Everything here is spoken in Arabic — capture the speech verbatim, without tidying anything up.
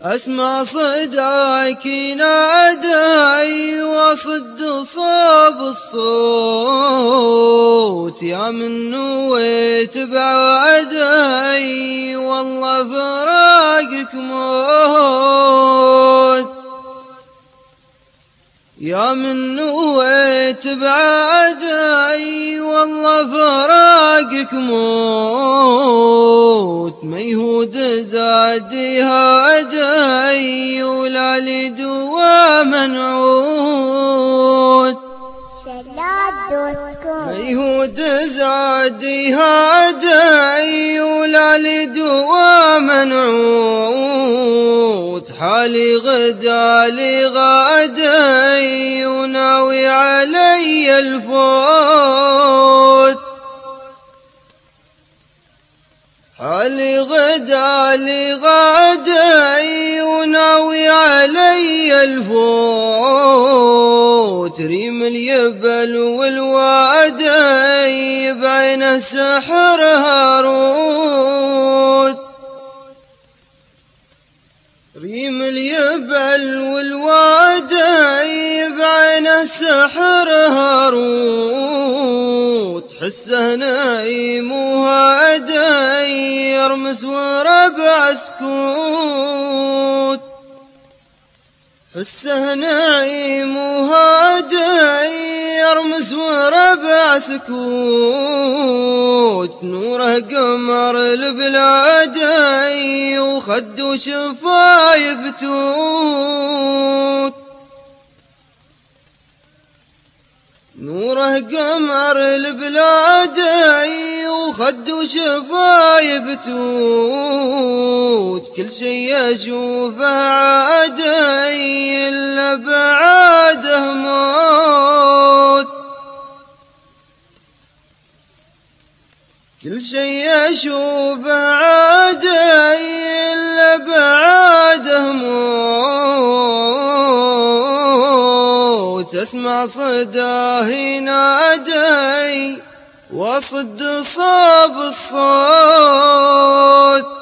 أسمع صداك ينادي وصد صوب الصوت، يا من نويت بعدي والله فراقك موت، يا من نويت بعدي والله فراقك موت، ميهود زاديها أدي ولا لي دوا منعود، ميهود زاديها أدي ولا لي دوا منعود، حالي غدا لي غادي وناوي علي الفوت، حالي غدا لي غادي وناوي علي الفوت، ريم اليبل والوادي بعينه سحر هارود، ريم اليبل والوادي بعينه سحر هارود، حسه نايم وهادي يرمس وربع سكوت، حسه نايم وهادي يرمس وربع سكوت، نوره قمر البلادي وخد وشفايف توت، نوره قمر البلادي وخد وشفايف توت، كل شي اشوفه عادي الا بعاده موت، كل شي اشوفه عادي الا بعاده موت، اسمع صداه ينادي وصد صوب الصوت،